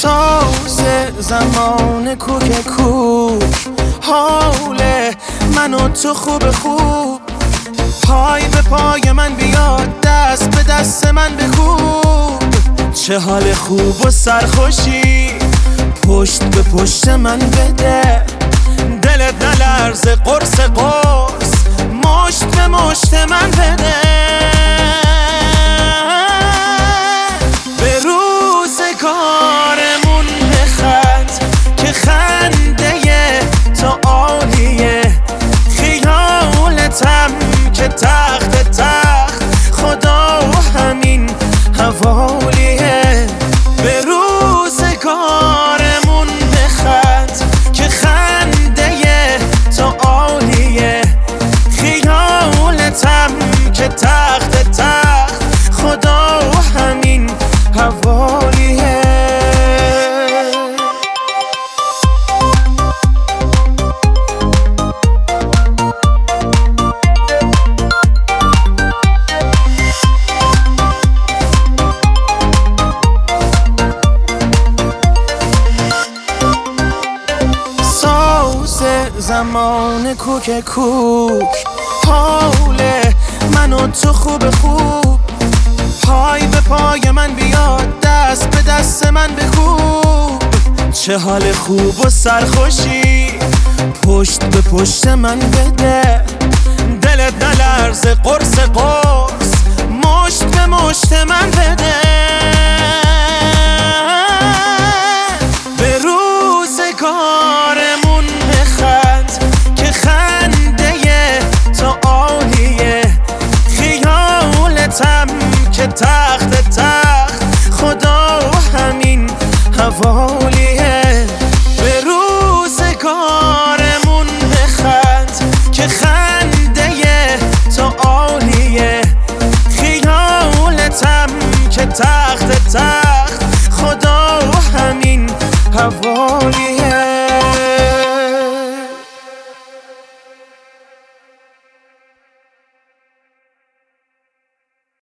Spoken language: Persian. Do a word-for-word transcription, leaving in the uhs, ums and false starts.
ساز زمان کوک کوک حال من و تو خوب خوب، پای به پای من بیاد، دست به دست من بکوب. چه حال خوب و سرخوشی پشت به پشت من بده، دلت نلرزه قرص قرص مشت به مشت من بده. به روزگارمون بخند که خنده تو عالیه، خیالتم که تخت تخت خدا همین حوالیه. به روزگارمون بخند که خنده تو عالیه، خیالتم که تخت تخت خدا همین حوالیه. زمان کوک کوک حال من و تو خوب خوب، پای به پای من بیاد، دست به دست من بکوب. چه حال خوب و سرخوشی پشت به پشت من بده، دلت نلرزه قرص قرص